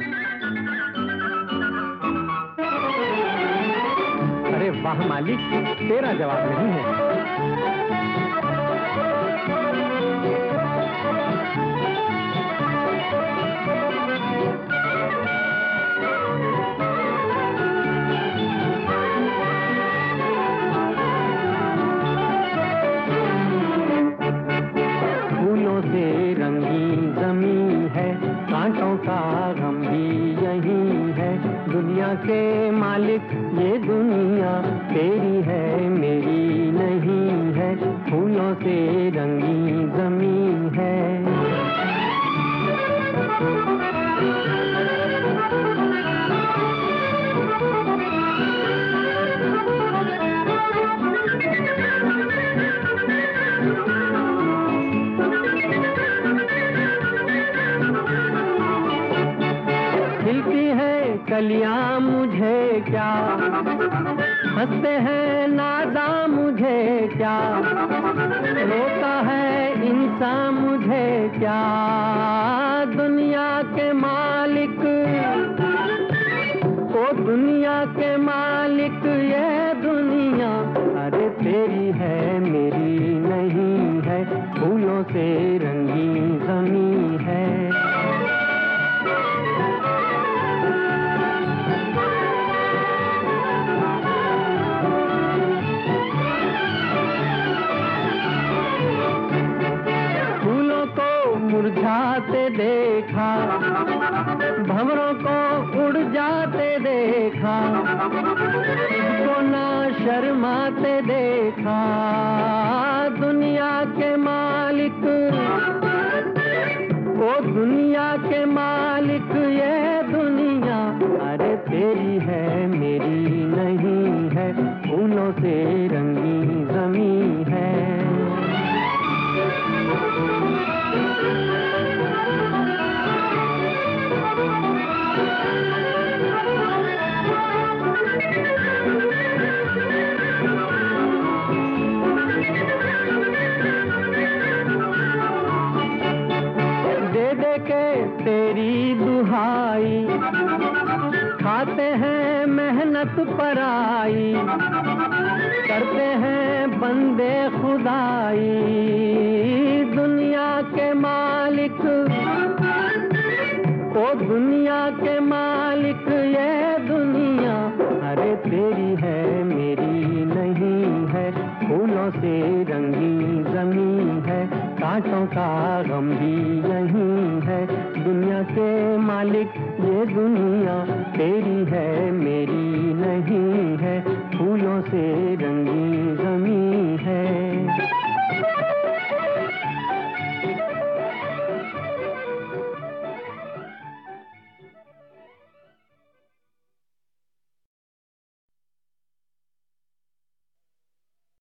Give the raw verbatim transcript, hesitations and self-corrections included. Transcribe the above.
अरे वाह मालिक, तेरा जवाब नहीं है। फूलों से रंगी ज़मीं है, कांटों का गम भी यही है। दुनिया के मालिक ये दुनिया तेरी है मेरी नहीं है। फूलों से रंगी ज़मीं है। खिलती है कलियां मुझे क्या, हंसते हैं नादा मुझे क्या, रोता है इंसान मुझे क्या। दुनिया के मालिक, ओ दुनिया के मालिक ये दुनिया अरे तेरी है मेरी नहीं है। फूलों से रंगी ज़मीं है। मुरझाते देखा, भंवरों को उड़ जाते देखा, को ना शर्माते देखा। दुनिया के मालिक, ओ दुनिया के मालिक ये दुनिया अरे तेरी है मेरी नहीं है। फूलों से रंगी ज़मीं है। तेरी दुहाई खाते हैं मेहनत पराई, करते हैं बंदे खुदाई। दुनिया के मालिक, ओ दुनिया के मालिक ये दुनिया अरे तेरी है मेरी नहीं है। फूलों से रंगी ज़मीं है, कांटों का गम भी यही है। दुनिया के मालिक ये दुनिया तेरी है मेरी नहीं है। फूलों से